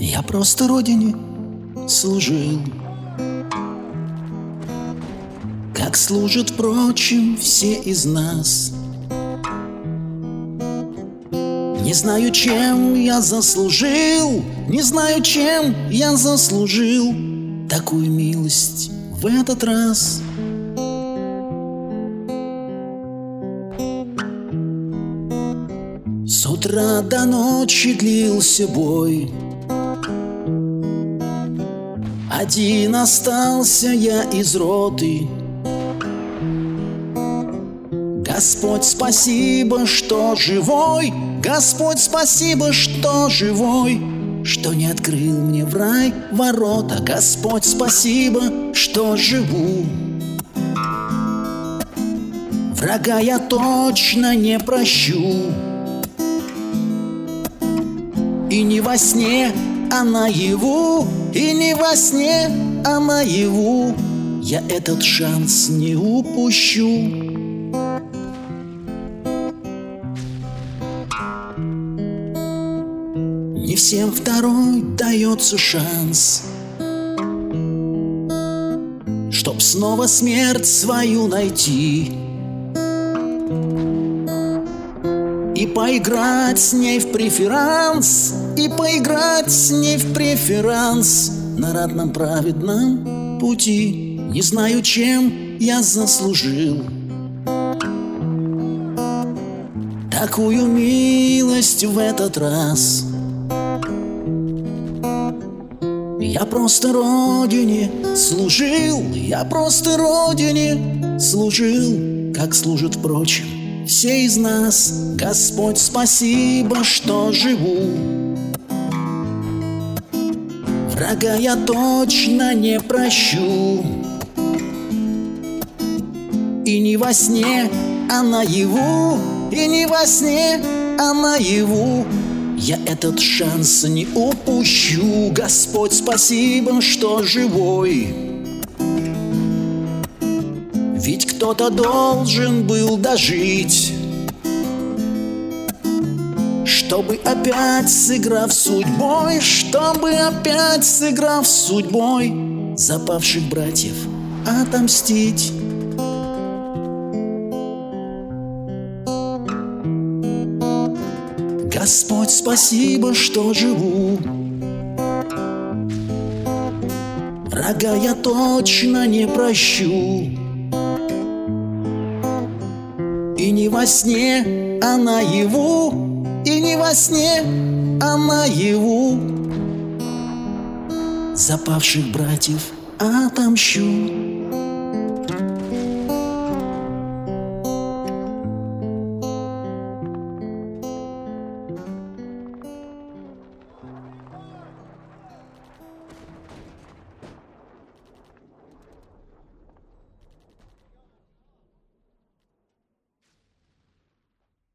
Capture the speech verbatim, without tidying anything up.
Я просто Родине служил, как служат, впрочем, все из нас. Не знаю, чем я заслужил, не знаю, чем я заслужил такую милость в этот раз. С утра до ночи длился бой, один остался я из роты. Господь, спасибо, что живой, Господь, спасибо, что живой, что не открыл мне в рай ворота. Господь, спасибо, что живу. Врага я точно не прощу, и не во сне, а наяву, и не во сне, а наяву я этот шанс не упущу. Не всем второй дается шанс, чтоб снова смерть свою найти и поиграть с ней в преферанс, и поиграть с ней в преферанс на ратном праведном пути. Не знаю, чем я заслужил такую милость в этот раз. Я просто Родине служил, я просто Родине служил, как служат, впрочем, все из нас. Господь, спасибо, что живу. Врага я точно не прощу, и не во сне, а наяву, и не во сне, а наяву я этот шанс не упущу. Господь, спасибо, что живой, ведь кто-то должен был дожить, чтобы опять, сыграв судьбой, чтобы опять, сыграв судьбой, за павших братьев отомстить. Господь, спасибо, что живу. Врага я точно не прощу, и не во сне, а наяву, и не во сне, а наяву за павших братьев отомщу.